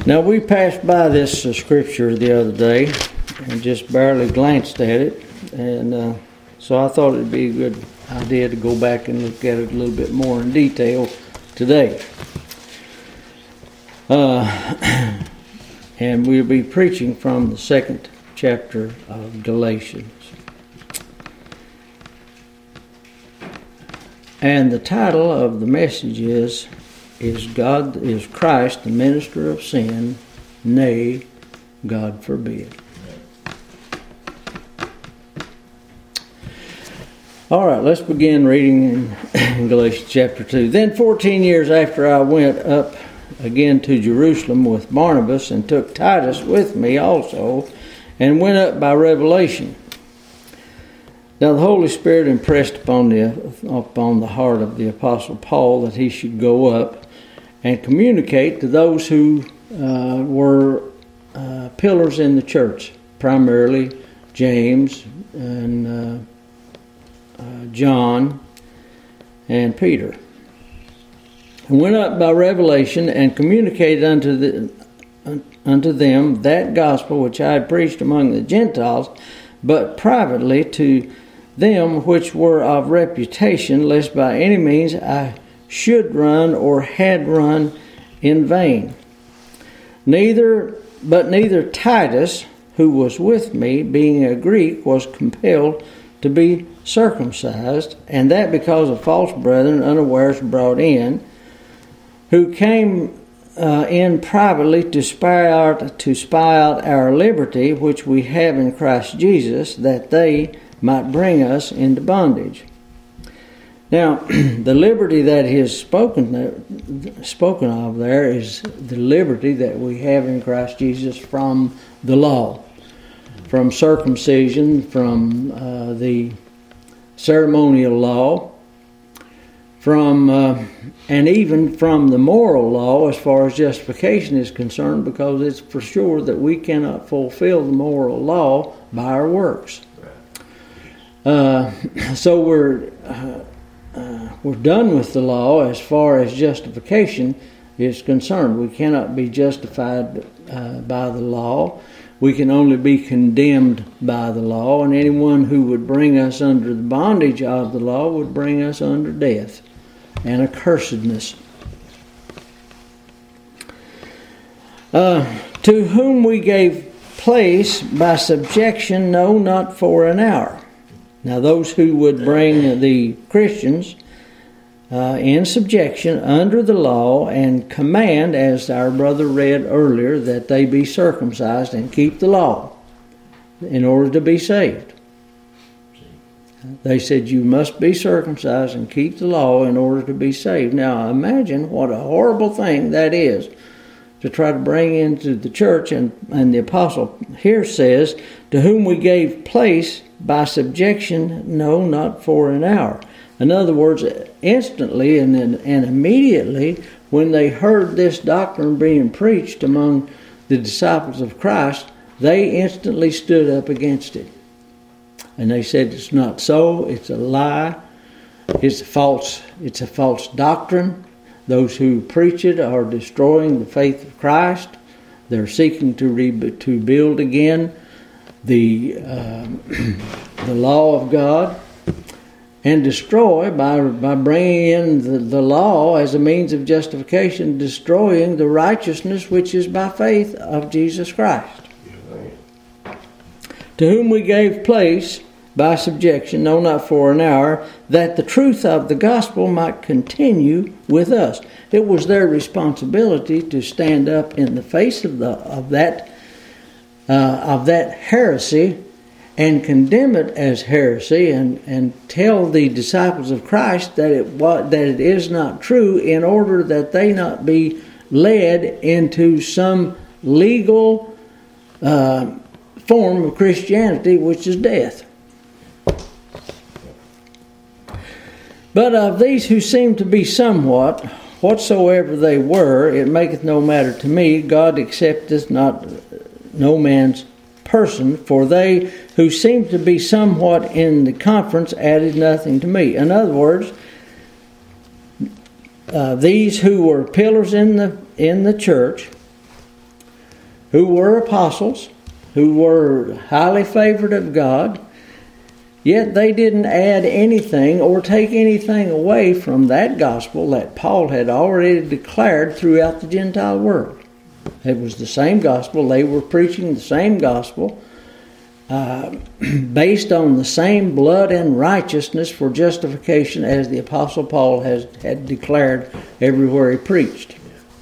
Now, we passed by this scripture the other day and just barely glanced at it, and so I thought it would be a good idea to go back and look at it a little bit more in detail today. And we'll be preaching from the second chapter of Galatians. And the title of the message is Christ the minister of sin? Nay, God forbid. All right, let's begin reading in Galatians chapter 2. Then 14 years after I went up again to Jerusalem with Barnabas and took Titus with me also, and went up by revelation. Now the Holy Spirit impressed upon the heart of the Apostle Paul that he should go up and communicate to those who were pillars in the church, primarily James and John and Peter. And went up by revelation and communicated unto them that gospel which I had preached among the Gentiles, but privately to them which were of reputation, lest by any means I should run or had run in vain. Neither Titus, who was with me, being a Greek, was compelled to be circumcised, and that because of false brethren unawares brought in, who came in privately to spy out our liberty which we have in Christ Jesus, that they might bring us into bondage. Now, the liberty that is spoken of there is the liberty that we have in Christ Jesus from the law, from circumcision, from the ceremonial law, from and even from the moral law as far as justification is concerned, because it's for sure that we cannot fulfill the moral law by our works. So we're done with the law as far as justification is concerned. We cannot be justified by the law. We can only be condemned by the law, and anyone who would bring us under the bondage of the law would bring us under death and accursedness. To whom we gave place by subjection, no, not for an hour. Now those who would bring the Christians in subjection under the law and command, as our brother read earlier, that they be circumcised and keep the law in order to be saved. They said you must be circumcised and keep the law in order to be saved. Now imagine what a horrible thing that is to try to bring into the church. And the apostle here says, to whom we gave place by subjection, no, not for an hour. In other words, instantly and immediately when they heard this doctrine being preached among the disciples of Christ, they instantly stood up against it. And they said it's not so, it's a lie, it's a false doctrine. Those who preach it are destroying the faith of Christ. They're seeking to build again the law of God, and destroy by bringing in the law as a means of justification, destroying the righteousness which is by faith of Jesus Christ. To whom we gave place by subjection, no, not for an hour, that the truth of the gospel might continue with us. It was their responsibility to stand up in the face of that heresy and condemn it as heresy, and tell the disciples of Christ that it is not true, in order that they not be led into some legal form of Christianity, which is death. But of these who seem to be somewhat, whatsoever they were, it maketh no matter to me. God accepteth not no man's person, for they who seemed to be somewhat in the conference added nothing to me. In other words, these who were pillars in the church who were apostles, who were highly favored of God, yet they didn't add anything or take anything away from that gospel that Paul had already declared throughout the Gentile world. It was the same gospel. They were preaching the same gospel based on the same blood and righteousness for justification as the Apostle Paul had declared everywhere he preached.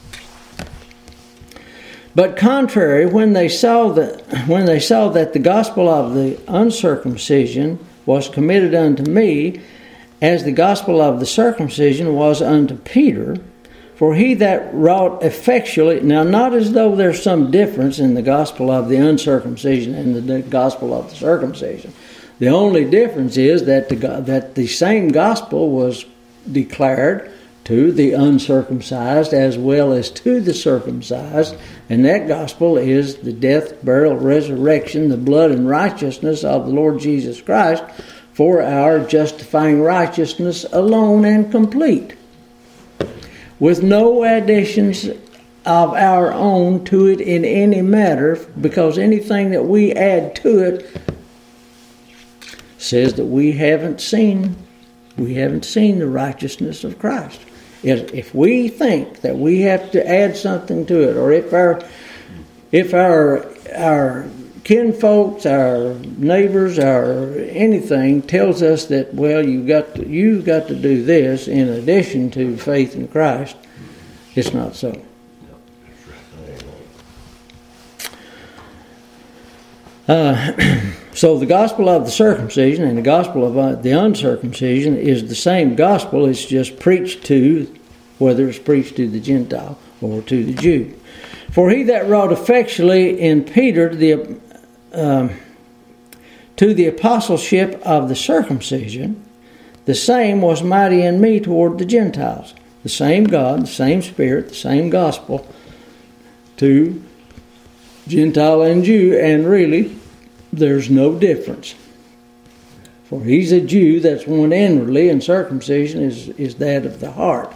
But contrary, when they saw that the gospel of the uncircumcision was committed unto me, as the gospel of the circumcision was unto Peter, for he that wrought effectually, now not as though there's some difference in the gospel of the uncircumcision and the gospel of the circumcision. The only difference is that the same gospel was declared to the uncircumcised as well as to the circumcised, and that gospel is the death, burial, resurrection, the blood and righteousness of the Lord Jesus Christ for our justifying righteousness alone and complete, with no additions of our own to it in any matter, because anything that we add to it says that we haven't seen the righteousness of Christ. If we think that we have to add something to it, or if our kinfolks, our neighbors, our anything tells us that, well, you've got to do this in addition to faith in Christ, it's not so. So the gospel of the circumcision and the gospel of the uncircumcision is the same gospel. It's just preached to, whether it's preached to the Gentile or to the Jew. For he that wrought effectually in Peter to the apostleship of the circumcision, the same was mighty in me toward the Gentiles. The same God, the same Spirit, the same gospel to Gentile and Jew, and really there's no difference. For he's a Jew, that's one inwardly, and circumcision is that of the heart.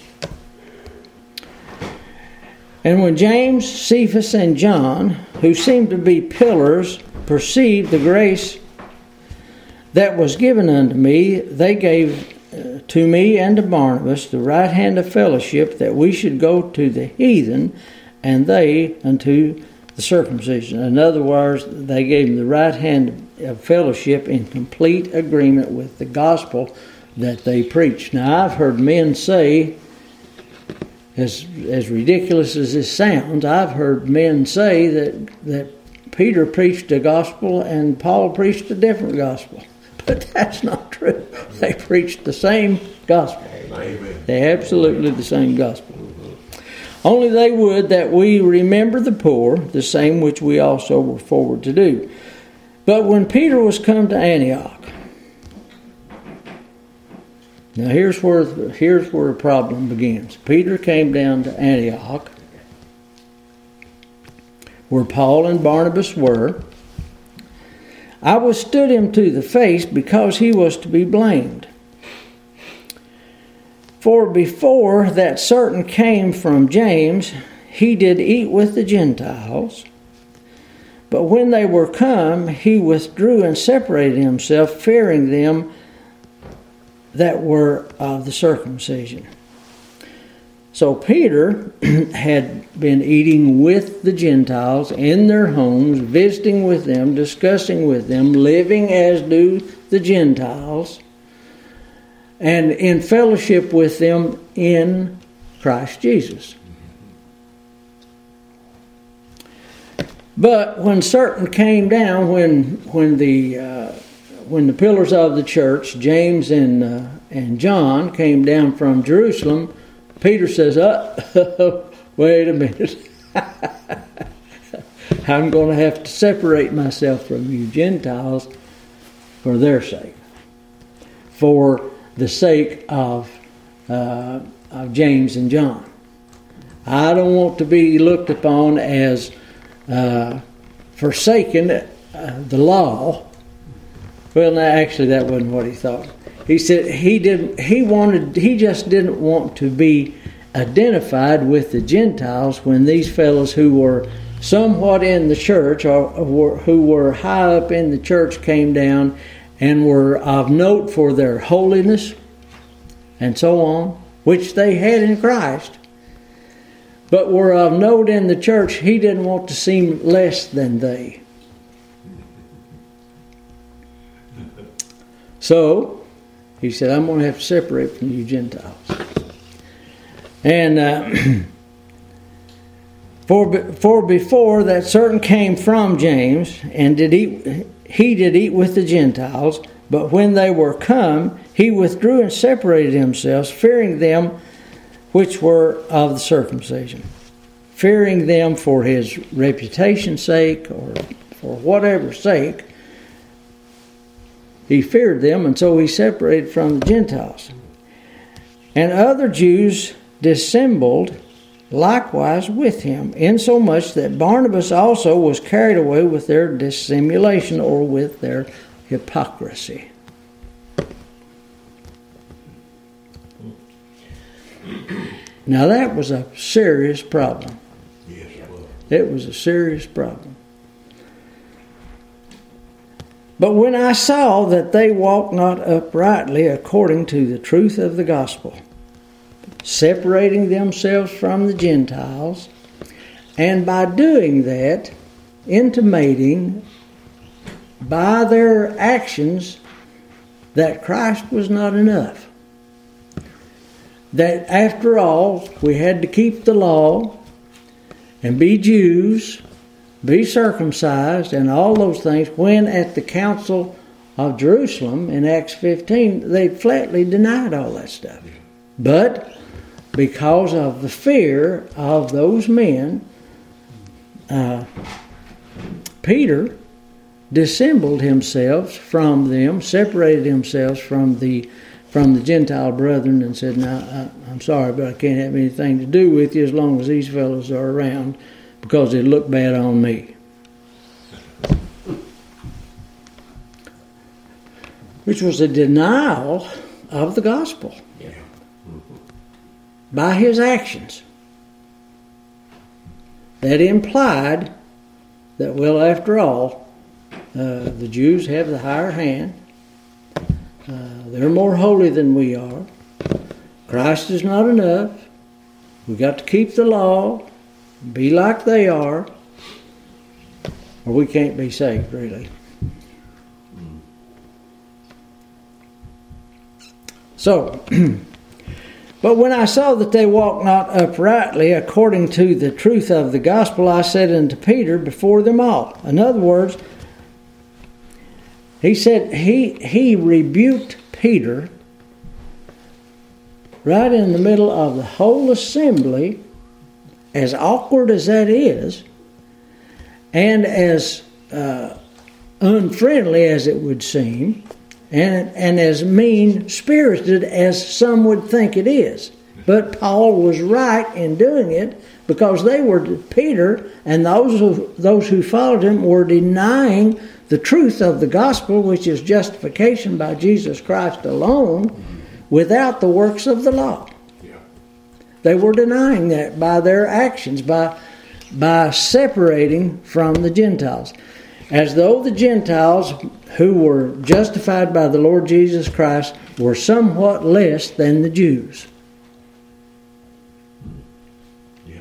And when James, Cephas, and John, who seemed to be pillars, perceived the grace that was given unto me, they gave to me and to Barnabas the right hand of fellowship, that we should go to the heathen, and they unto the circumcision. In other words, they gave him the right hand of fellowship in complete agreement with the gospel that they preached. Now, I've heard men say, as ridiculous as this sounds, I've heard men say that Peter preached a gospel and Paul preached a different gospel. But that's not true. They preached the same gospel. Amen. They absolutely the same gospel. Only they would that we remember the poor, the same which we also were forward to do. But when Peter was come to Antioch, now here's where a problem begins. Peter came down to Antioch, where Paul and Barnabas were. I withstood him to the face, because he was to be blamed. For before that certain came from James, he did eat with the Gentiles. But when they were come, he withdrew and separated himself, fearing them that were of the circumcision. So Peter had been eating with the Gentiles in their homes, visiting with them, discussing with them, living as do the Gentiles, and in fellowship with them in Christ Jesus. But when certain came down, when the pillars of the church, James and John, came down from Jerusalem, Peter says, wait a minute. I'm going to have to separate myself from you Gentiles for their sake. For the sake of James and John. I don't want to be looked upon as forsaking the law. Well, no, actually, that wasn't what he thought. He said he just didn't want to be identified with the Gentiles when these fellows who were somewhat in the church, or who were high up in the church, came down and were of note for their holiness and so on, which they had in Christ, but were of note in the church, he didn't want to seem less than they. So he said, I'm going to have to separate from you Gentiles. And for before that certain came from James, and he did eat with the Gentiles, but when they were come, he withdrew and separated himself, fearing them which were of the circumcision, fearing them for his reputation's sake, or for whatever sake. He feared them, and so he separated from the Gentiles. And other Jews dissembled likewise with him, insomuch that Barnabas also was carried away with their dissimulation, or with their hypocrisy. Now that was a serious problem. Yes, it was. It was a serious problem. But when I saw that they walked not uprightly according to the truth of the gospel, separating themselves from the Gentiles, and by doing that, intimating by their actions that Christ was not enough. That after all, we had to keep the law and be Jews, be circumcised, and all those things, when at the Council of Jerusalem in Acts 15, they flatly denied all that stuff. But because of the fear of those men, Peter dissembled himself from them, separated himself from the Gentile brethren, and said, "No, I'm sorry, but I can't have anything to do with you as long as these fellows are around, because it look bad on me." Which was a denial of the gospel by his actions. That implied that, well, after all, the Jews have the higher hand. They're more holy than we are. Christ is not enough. We've got to keep the law, be like they are, or we can't be saved, really. So, but when I saw that they walked not uprightly according to the truth of the gospel, I said unto Peter before them all. In other words, he said he rebuked Peter right in the middle of the whole assembly, as awkward as that is, and as unfriendly as it would seem, and as mean-spirited as some would think it is. But Paul was right in doing it, because Peter and those who followed him were denying the truth of the gospel, which is justification by Jesus Christ alone, without the works of the law. Yeah. They were denying that by their actions, by separating from the Gentiles. As though the Gentiles who were justified by the Lord Jesus Christ were somewhat less than the Jews. Yeah.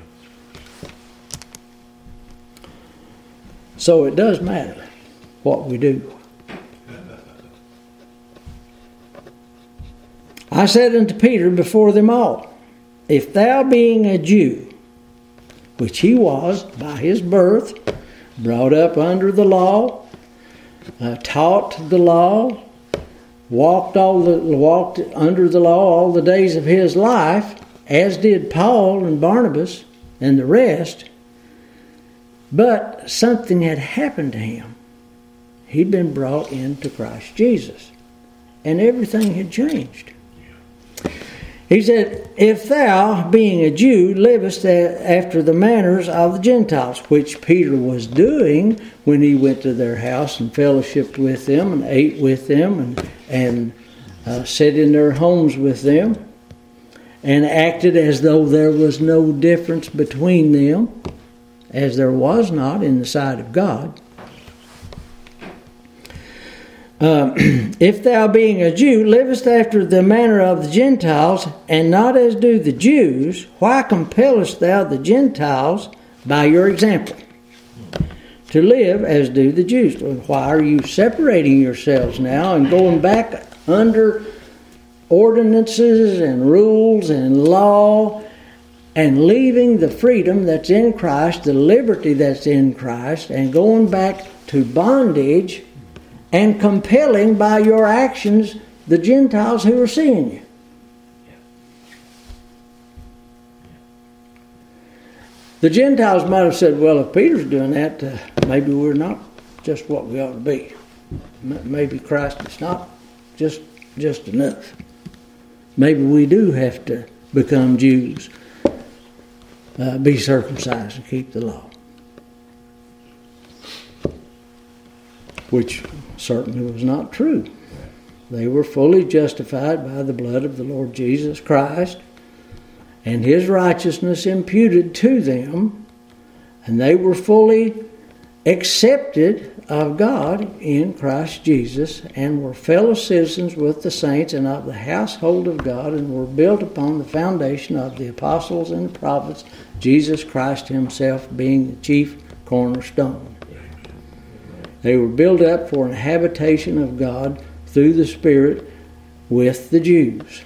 So it does matter what we do. I said unto Peter before them all, if thou being a Jew, which he was by his birth, brought up under the law, taught the law, walked under the law all the days of his life, as did Paul and Barnabas and the rest, but something had happened to him. He'd been brought into Christ Jesus, and everything had changed. He said, if thou, being a Jew, livest after the manners of the Gentiles, which Peter was doing when he went to their house and fellowshiped with them and ate with them and sat in their homes with them and acted as though there was no difference between them as there was not in the sight of God. If thou being a Jew livest after the manner of the Gentiles, and not as do the Jews, why compellest thou the Gentiles by your example to live as do the Jews? Why are you separating yourselves now and going back under ordinances and rules and law and leaving the freedom that's in Christ, the liberty that's in Christ, and going back to bondage and compelling by your actions the Gentiles who are seeing you? The Gentiles might have said, well, if Peter's doing that, maybe we're not just what we ought to be. Maybe Christ is not just enough. Maybe we do have to become Jews, be circumcised and keep the law. Which certainly was not true. They were fully justified by the blood of the Lord Jesus Christ and His righteousness imputed to them, and they were fully accepted of God in Christ Jesus and were fellow citizens with the saints and of the household of God, and were built upon the foundation of the apostles and the prophets, Jesus Christ Himself being the chief cornerstone. They were built up for an habitation of God through the Spirit with the Jews.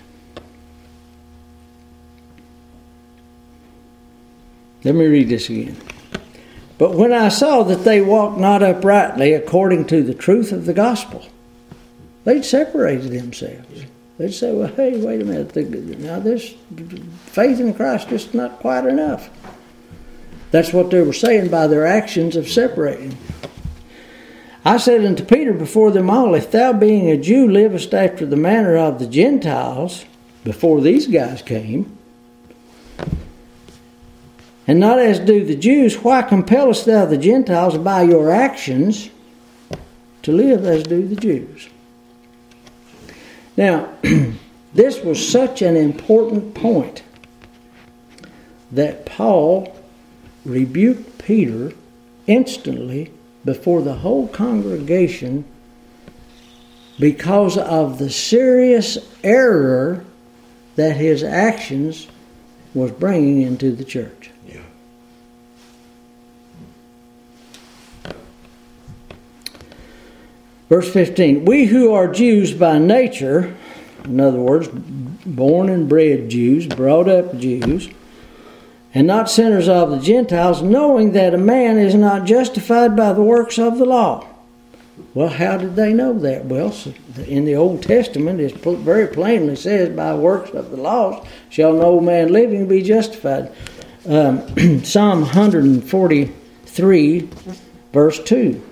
Let me read this again. But when I saw that they walked not uprightly according to the truth of the gospel, they'd separated themselves. They'd say, well, hey, wait a minute. Now this faith in Christ is not quite enough. That's what they were saying by their actions of separating. I said unto Peter before them all, if thou being a Jew livest after the manner of the Gentiles, before these guys came, and not as do the Jews, why compellest thou the Gentiles by your actions to live as do the Jews? Now, this was such an important point that Paul rebuked Peter instantly before the whole congregation because of the serious error that his actions was bringing into the church. Yeah. Verse 15, we who are Jews by nature, in other words, born and bred Jews, brought up Jews, and not sinners of the Gentiles, knowing that a man is not justified by the works of the law. Well, how did they know that? Well, in the Old Testament, it very plainly says, by works of the laws shall no man living be justified. Psalm 143, verse 2.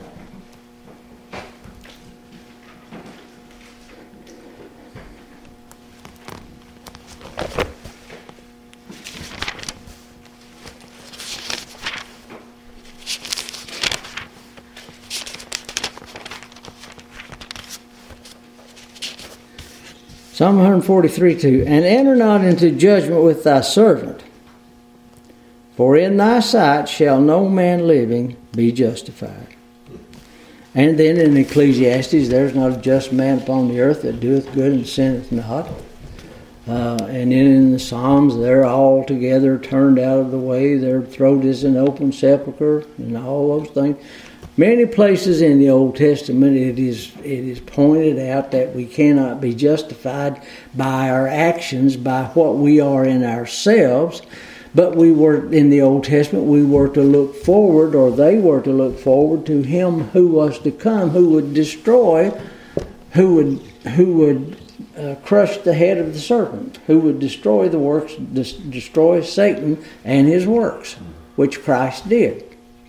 Psalm 143:2, and enter not into judgment with thy servant, for in thy sight shall no man living be justified. And then in Ecclesiastes, there's not a just man upon the earth that doeth good and sinneth not. And then in the Psalms, they're all together turned out of the way. Their throat is an open sepulchre, and all those things. Many places in the Old Testament it is pointed out that we cannot be justified by our actions, by what we are in ourselves. But we were, in the Old Testament, we were to look forward, or they were to look forward to Him who was to come, who would destroy, who would crush the head of the serpent, who would destroy the works, destroy Satan and his works, which Christ did.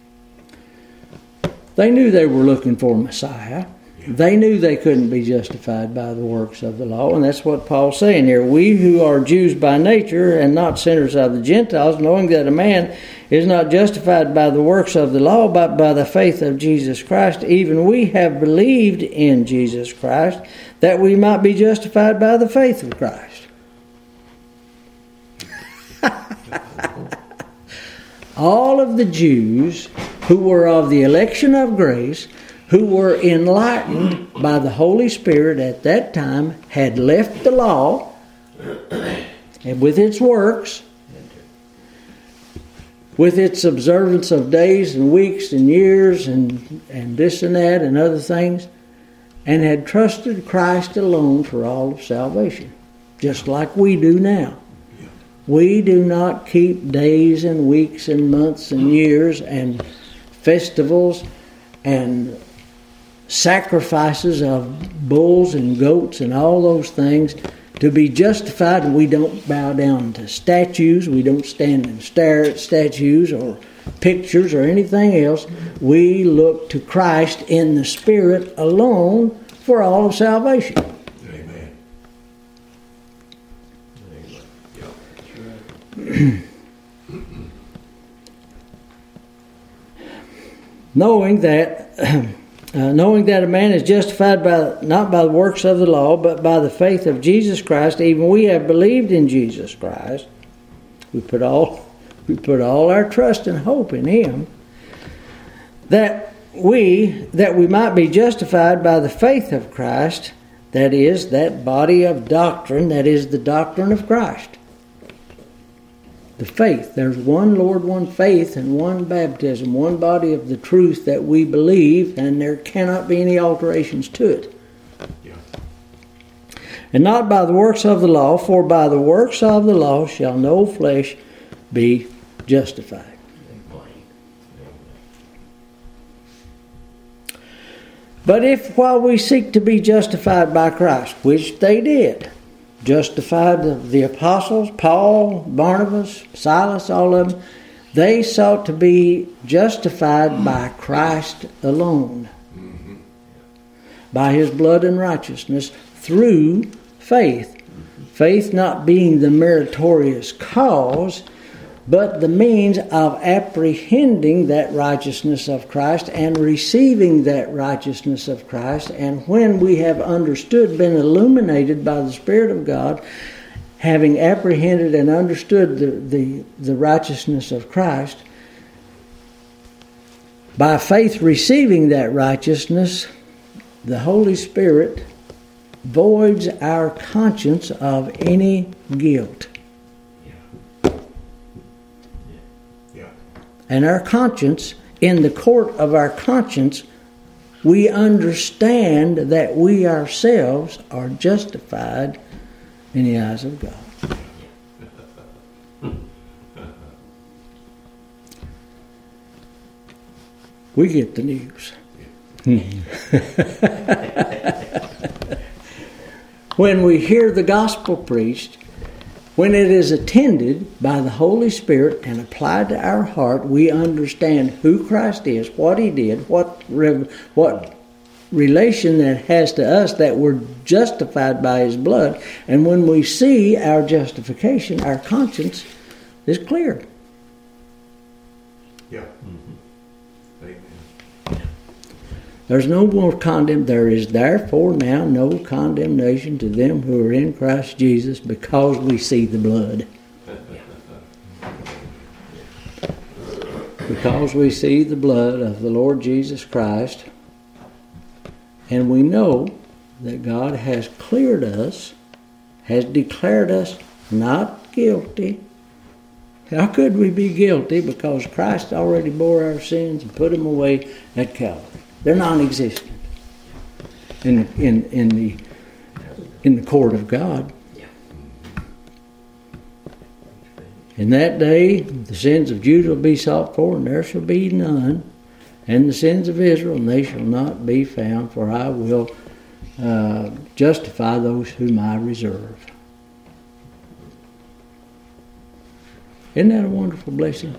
They knew they were looking for Messiah. They knew they couldn't be justified by the works of the law, and that's what Paul's saying here. We who are Jews by nature and not sinners of the Gentiles, knowing that a man is not justified by the works of the law, but by the faith of Jesus Christ, even we have believed in Jesus Christ, that we might be justified by the faith of Christ. all of the Jews who were of the election of grace, who were enlightened by the Holy Spirit at that time, had left the law and with its works, with its observance of days and weeks and years and this and that and other things, and had trusted Christ alone for all of salvation, just like we do now. We do not keep days and weeks and months and years and festivals and sacrifices of bulls and goats and all those things to be justified. And we don't bow down to statues. We don't stand and stare at statues or pictures or anything else. We look to Christ in the Spirit alone for all of salvation. Amen. Knowing that a man is justified not by the works of the law, but by the faith of Jesus Christ, even we have believed in Jesus Christ. We put all our trust and hope in Him, that we might be justified by the faith of Christ, that is, that body of doctrine, that is the doctrine of Christ. The faith. There's one Lord, one faith, and one baptism, one body of the truth that we believe, and there cannot be any alterations to it. Yeah. And not by the works of the law, for by the works of the law shall no flesh be justified. But if while we seek to be justified by Christ, which they did, justified the apostles, Paul, Barnabas, Silas, all of them, they sought to be justified by Christ alone. Mm-hmm. By His blood and righteousness through faith. Mm-hmm. Faith not being the meritorious cause, but the means of apprehending that righteousness of Christ and receiving that righteousness of Christ. And when we have understood, been illuminated by the Spirit of God, having apprehended and understood the righteousness of Christ, by faith receiving that righteousness, the Holy Spirit voids our conscience of any guilt. And our conscience, in the court of our conscience, we understand that we ourselves are justified in the eyes of God. We get the news. When we hear the gospel preached, when it is attended by the Holy Spirit and applied to our heart, we understand who Christ is, what He did, what relation that has to us, that we're justified by His blood. And when we see our justification, our conscience is clear. Yeah. Mm-hmm. There's no more condemnation. There is therefore now no condemnation to them who are in Christ Jesus, because we see the blood. Because we see the blood of the Lord Jesus Christ, and we know that God has cleared us, has declared us not guilty. How could we be guilty? Because Christ already bore our sins and put them away at Calvary. They're non-existent in the court of God. In that day, the sins of Judah will be sought for, and there shall be none. And the sins of Israel, and they shall not be found, for I will justify those whom I reserve. Isn't that a wonderful blessing?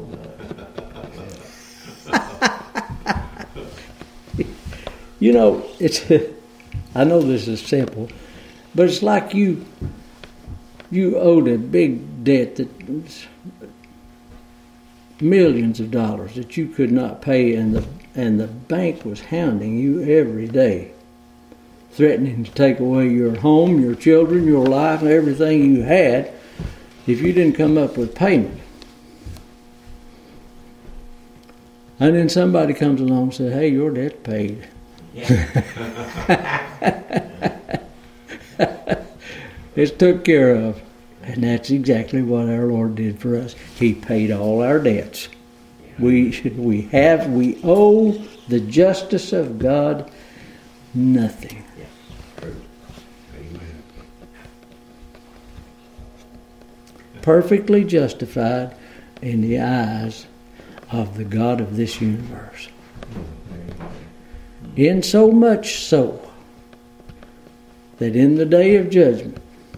You know, I know this is simple, but it's like you owed a big debt that's millions of dollars that you could not pay, and the bank was hounding you every day, threatening to take away your home, your children, your life, and everything you had if you didn't come up with payment. And then somebody comes along and says, hey, your debt's paid. It's took care of. And that's exactly what our Lord did for us. He paid all our debts. We owe the justice of God nothing. Perfectly justified in the eyes of the God of this universe. In so much so that in the day of judgment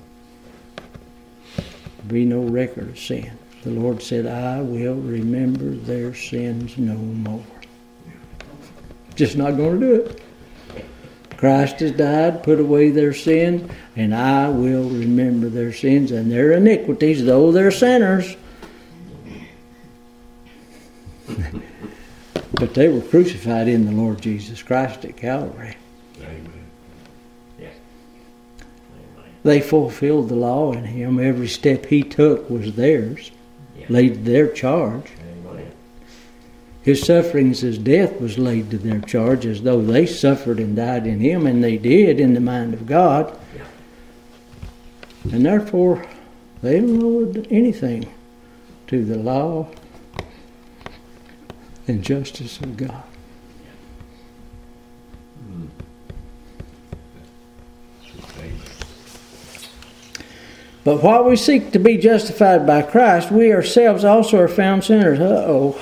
there be no record of sin. The Lord said, I will remember their sins no more. Just not going to do it. Christ has died, put away their sin, and I will remember their sins and their iniquities, though they're sinners. But they were crucified in the Lord Jesus Christ at Calvary. Amen. Yeah. Amen. They fulfilled the law in Him. Every step He took was theirs, laid to their charge. Amen. His sufferings, His death was laid to their charge as though they suffered and died in Him, and they did in the mind of God. Yeah. And therefore, they don't owe anything to the law and justice of God. But while we seek to be justified by Christ, we ourselves also are found sinners. Uh-oh.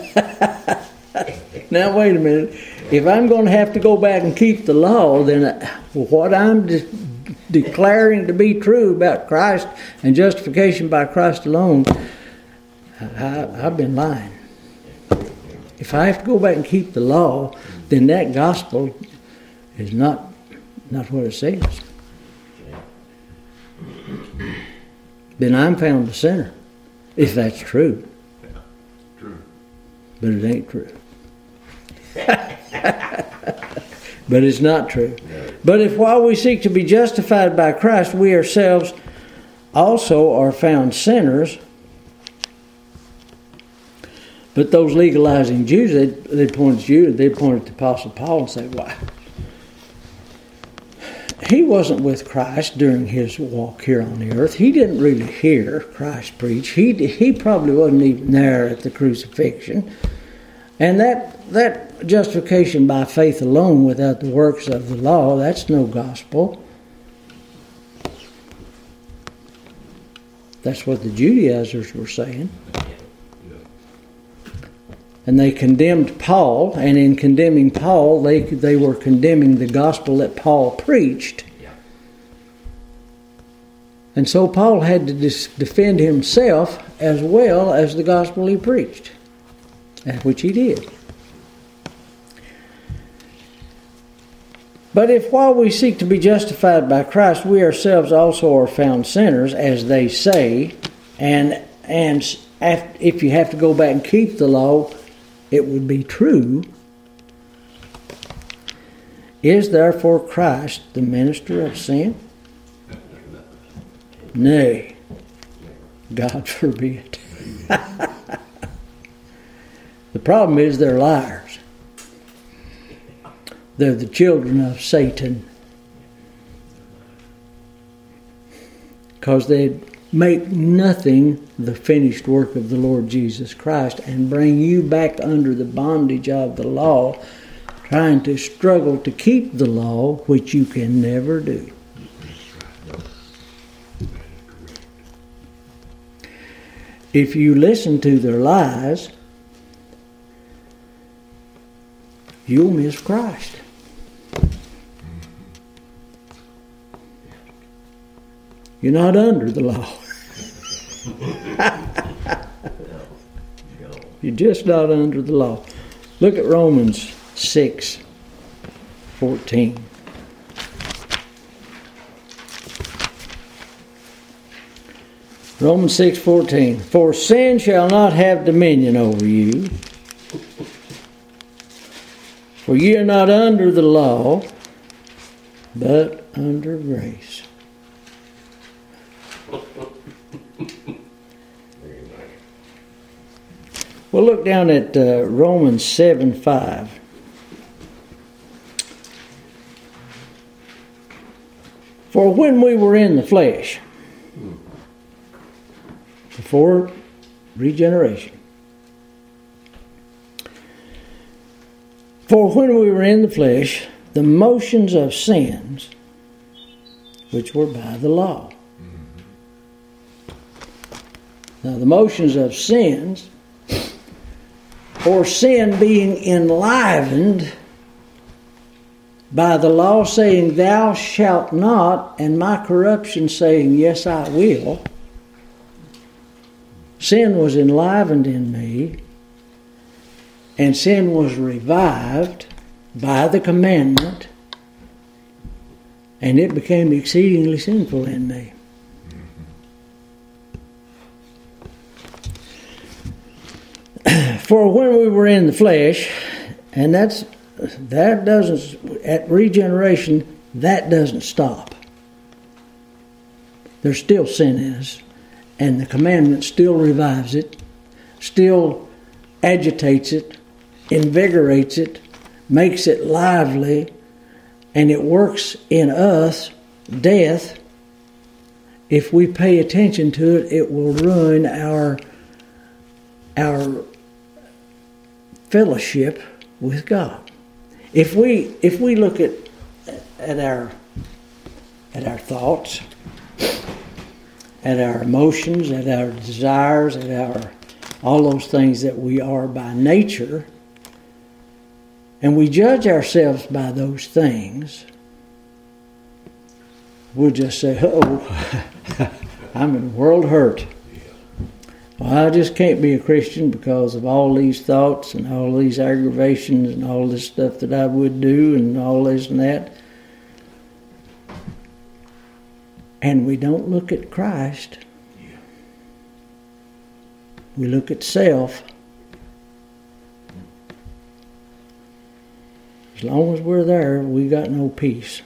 Now, wait a minute. If I'm going to have to go back and keep the law, then what I'm declaring to be true about Christ and justification by Christ alone, I've been lying. If I have to go back and keep the law, then that gospel is not what it says. Then I'm found a sinner, if that's true. True. But it ain't true. But it's not true. But if while we seek to be justified by Christ, we ourselves also are found sinners. But those legalizing Jews, they'd point at you, they'd point at the Apostle Paul and say, why? He wasn't with Christ during his walk here on the earth. He didn't really hear Christ preach. He probably wasn't even there at the crucifixion. And that justification by faith alone without the works of the law, that's no gospel. That's what the Judaizers were saying. And they condemned Paul, and in condemning Paul, they were condemning the gospel that Paul preached. Yeah. And so Paul had to defend himself as well as the gospel he preached, which he did. But if while we seek to be justified by Christ, we ourselves also are found sinners, as they say, and if you have to go back and keep the law, it would be true. Is therefore Christ the minister of sin? Nay, God forbid. The problem is they're liars. They're the children of Satan. Because they make nothing the finished work of the Lord Jesus Christ and bring you back under the bondage of the law, trying to struggle to keep the law, which you can never do. If you listen to their lies, you'll miss Christ. You're not under the law. You're just not under the law. Look at Romans 6:14. Romans 6:14. For sin shall not have dominion over you, for ye are not under the law, but under grace. We'll look down at Romans 7:5. For when we were in the flesh, before regeneration, for when we were in the flesh, the motions of sins, which were by the law. Now, the motions of sins, or sin being enlivened by the law saying, thou shalt not, and my corruption saying, yes, I will. Sin was enlivened in me, and sin was revived by the commandment, and it became exceedingly sinful in me. For when we were in the flesh, and that doesn't, at regeneration, that doesn't stop. There's still sin in us, and the commandment still revives it, still agitates it, invigorates it, makes it lively, and it works in us death. If we pay attention to it, it will ruin our fellowship with God. If we look at our thoughts, at our emotions, at our desires, at all those things that we are by nature, and we judge ourselves by those things, we'll just say, oh, I'm in world hurt. Well, I just can't be a Christian because of all these thoughts and all these aggravations and all this stuff that I would do and all this and that. And we don't look at Christ. We look at self. As long as we're there, we got no peace.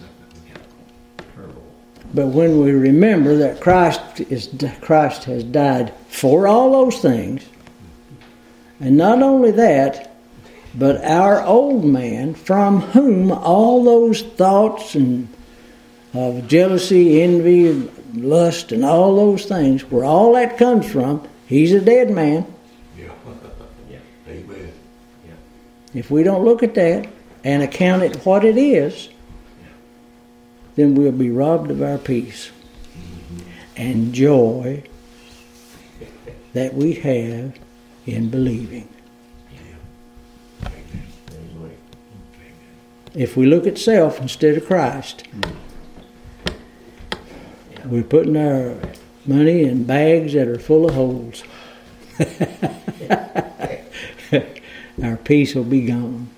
But when we remember that Christ has died for all those things, and not only that, but our old man, from whom all those thoughts and of jealousy, envy, lust, and all those things, where all that comes from, he's a dead man. Yeah. Yeah. Amen. Yeah. If we don't look at that and account it what it is, then we'll be robbed of our peace and joy that we have in believing. If we look at self instead of Christ, we're putting our money in bags that are full of holes. Our peace will be gone.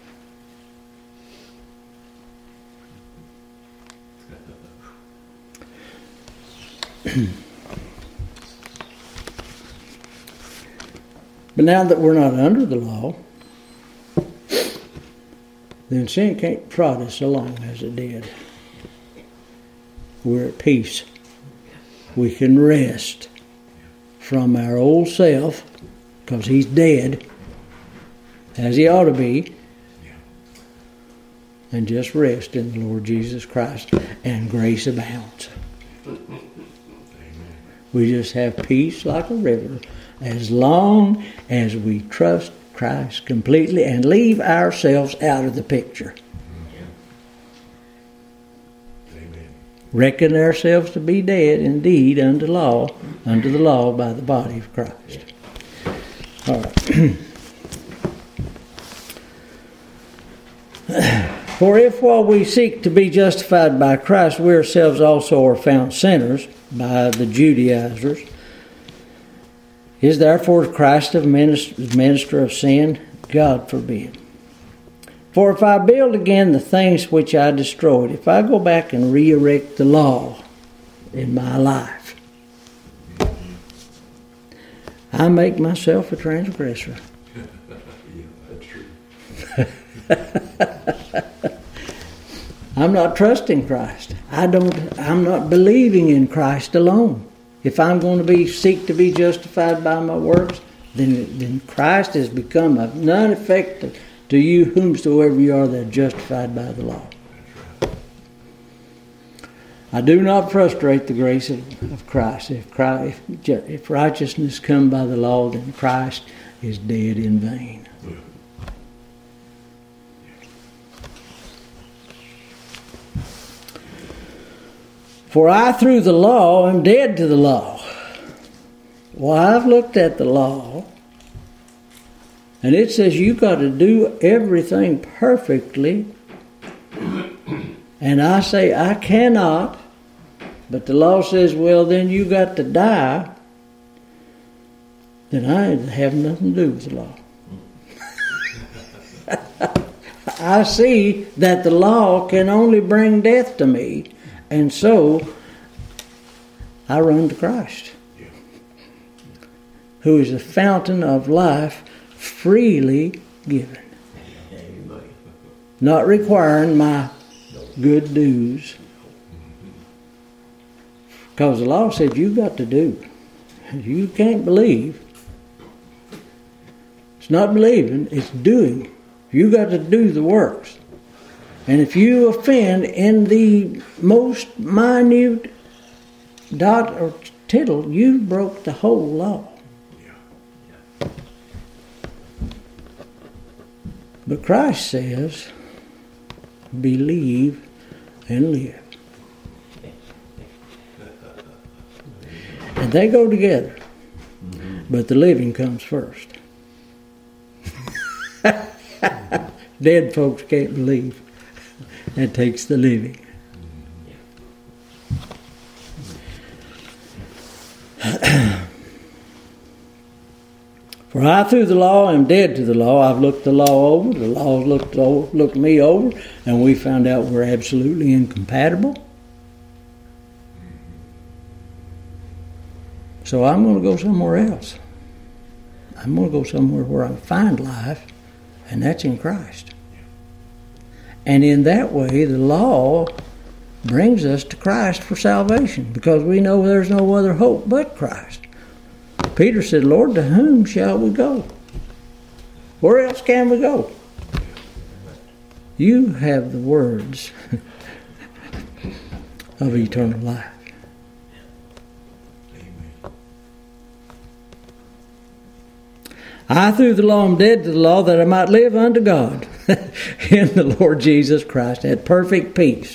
But now that we're not under the law, then sin can't prod us along as it did. We're at peace. We can rest from our old self, because he's dead, as he ought to be, and just rest in the Lord Jesus Christ, and grace abounds. We just have peace like a river as long as we trust Christ completely and leave ourselves out of the picture. Amen. Reckon ourselves to be dead indeed under the law by the body of Christ. All right. For if while we seek to be justified by Christ, we ourselves also are found sinners by the Judaizers, is therefore Christ a minister of sin? God forbid. For if I build again the things which I destroyed, if I go back and re-erect the law in my life, I make myself a transgressor. Yeah, that's true. I'm not trusting Christ. I'm not believing in Christ alone. If I'm going to seek to be justified by my works, then Christ has become of none effect to you whomsoever you are that are justified by the law. I do not frustrate the grace of Christ. If righteousness come by the law, then Christ is dead in vain. For I through the law am dead to the law. Well, I've looked at the law, and it says you got to do everything perfectly. And I say, I cannot. But the law says, well, then you got to die. Then I have nothing to do with the law. I see that the law can only bring death to me. And so, I run to Christ, who is the fountain of life freely given. Not requiring my good dues. Because the law said you got to do. You can't believe. It's not believing, it's doing. You got to do the works. And if you offend in the most minute dot or tittle, you broke the whole law. But Christ says, believe and live. And they go together. But the living comes first. Dead folks can't believe. That takes the living. For I through the law am dead to the law. I've looked the law over. The law looked me over. And we found out we're absolutely incompatible. So I'm going to go somewhere else. I'm going to go somewhere where I find life. And that's in Christ. And in that way, the law brings us to Christ for salvation, because we know there's no other hope but Christ. Peter said, Lord, to whom shall we go? Where else can we go? You have the words of eternal life. I through the law am dead to the law, that I might live unto God in the Lord Jesus Christ at perfect peace.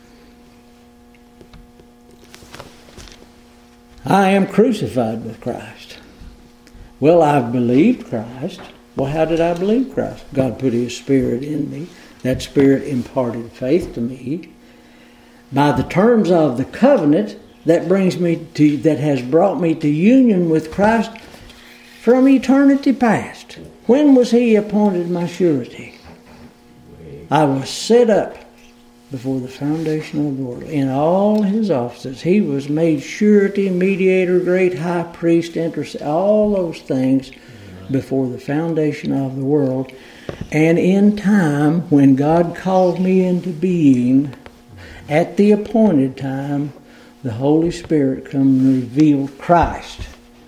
I am crucified with Christ. Well, I've believed Christ. Well, how did I believe Christ? God put His Spirit in me. That Spirit imparted faith to me. By the terms of the covenant, that has brought me to union with Christ from eternity past. When was He appointed my surety? I was set up before the foundation of the world. In all His offices, He was made surety, mediator, great high priest, intercessor, all those things before the foundation of the world. And in time, when God called me into being, at the appointed time, the Holy Spirit come and revealed Christ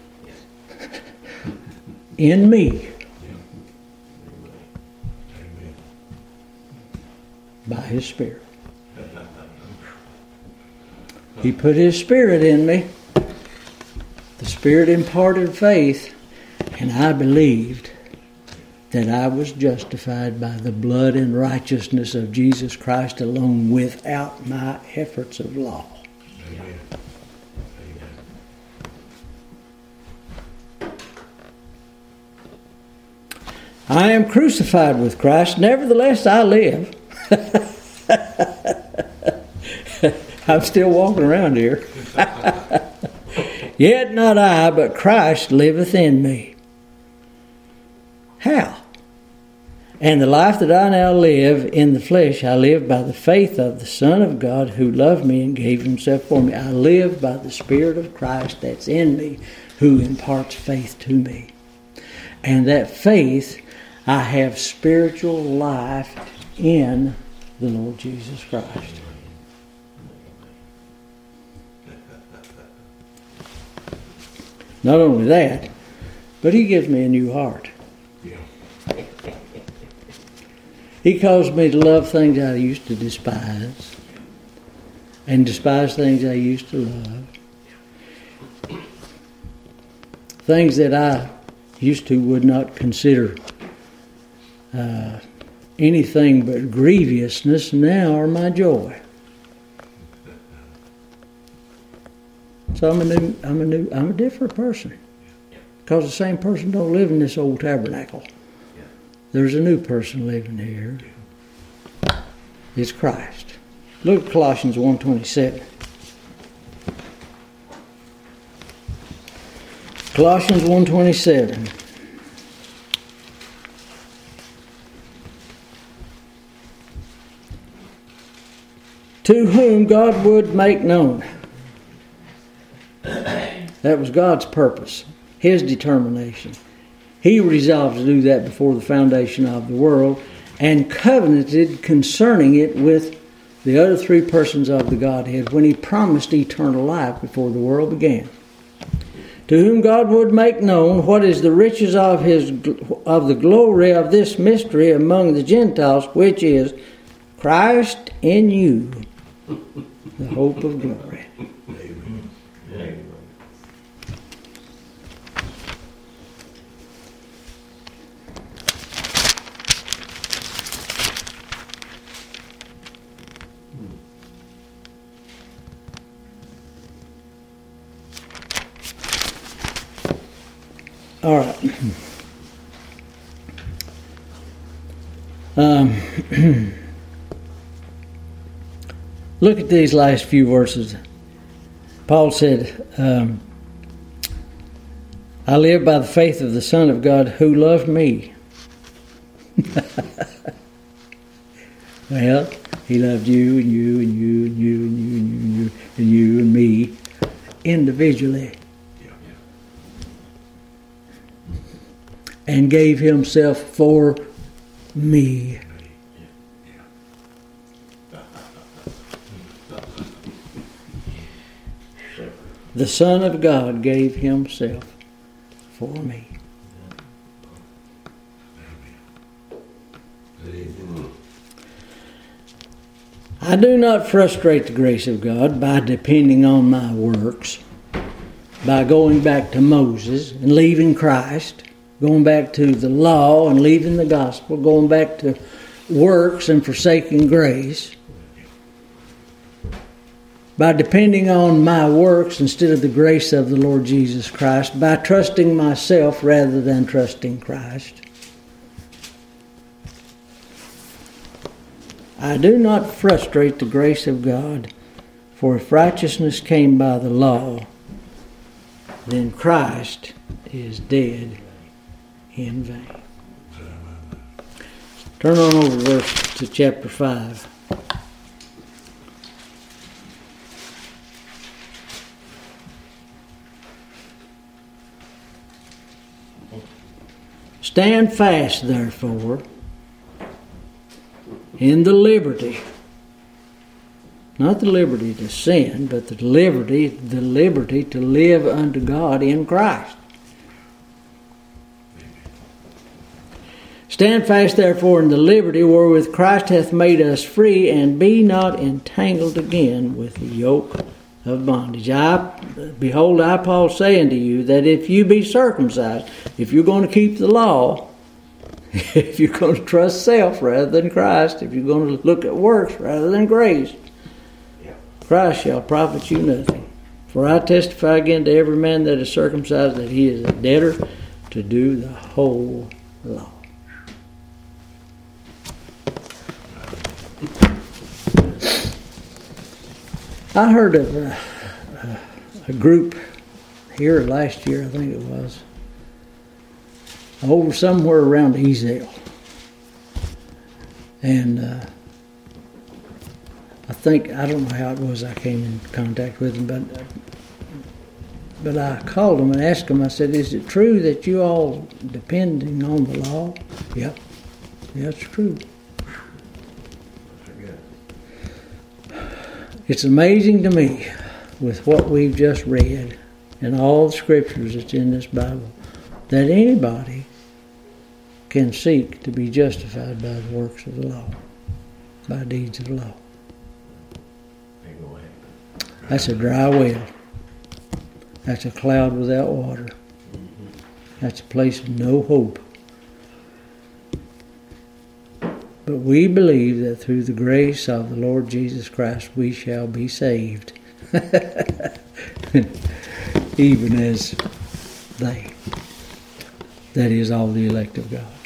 in me. By His Spirit. He put His Spirit in me. The Spirit imparted faith, and I believed that I was justified by the blood and righteousness of Jesus Christ alone, without my efforts of law. Amen. I am crucified with Christ, nevertheless I live. I'm still walking around here. Yet not I, but Christ liveth in me. How? And the life that I now live in the flesh, I live by the faith of the Son of God who loved me and gave Himself for me. I live by the Spirit of Christ that's in me, who imparts faith to me. And that faith, I have spiritual life in the Lord Jesus Christ. Not only that, But He gives me a new heart. Yeah. He calls me to love things I used to despise and despise things I used to love. Things that I used to would not consider anything but grievousness now are my joy. So I'm a different person. Because the same person don't live in this old tabernacle. There's a new person living here. It's Christ. Look at Colossians 1:27. Colossians 1:27. To whom God would make known. That was God's purpose, His determination. He resolved to do that before the foundation of the world and covenanted concerning it with the other three persons of the Godhead when He promised eternal life before the world began. To whom God would make known what is the riches of the glory of this mystery among the Gentiles, which is Christ in you, the hope of glory. Amen. Amen. All right. Look at these last few verses. Paul said, I live by the faith of the Son of God who loved me. Well, He loved you and you and you and you and you and you and you and you and me individually. And gave Himself for me. The Son of God gave Himself for me. I do not frustrate the grace of God by depending on my works, by going back to Moses and leaving Christ, going back to the law and leaving the gospel, going back to works and forsaking grace, by depending on my works instead of the grace of the Lord Jesus Christ, by trusting myself rather than trusting Christ. I do not frustrate the grace of God, for if righteousness came by the law, then Christ is dead in vain. Turn on over to chapter 5. Stand fast, therefore, in the liberty, not the liberty to sin, but the liberty to live unto God in Christ. Stand fast, therefore, in the liberty wherewith Christ hath made us free, and be not entangled again with the yoke of bondage. Behold, I, Paul, say unto you, that if you be circumcised, if you're going to keep the law, if you're going to trust self rather than Christ, if you're going to look at works rather than grace, Christ shall profit you nothing. For I testify again to every man that is circumcised that he is a debtor to do the whole law. I heard of a group here last year, I think it was, over somewhere around Ezel. And I don't know how it was I came in contact with them, but I called them and asked them, I said, is it true that you all depending on the law? Yep. Yeah, it's true. It's amazing to me, with what we've just read and all the scriptures that's in this Bible, that anybody can seek to be justified by the works of the law, by deeds of the law. That's a dry well. That's a cloud without water. That's a place of no hope. But we believe that through the grace of the Lord Jesus Christ we shall be saved. Even as they. That is all the elect of God.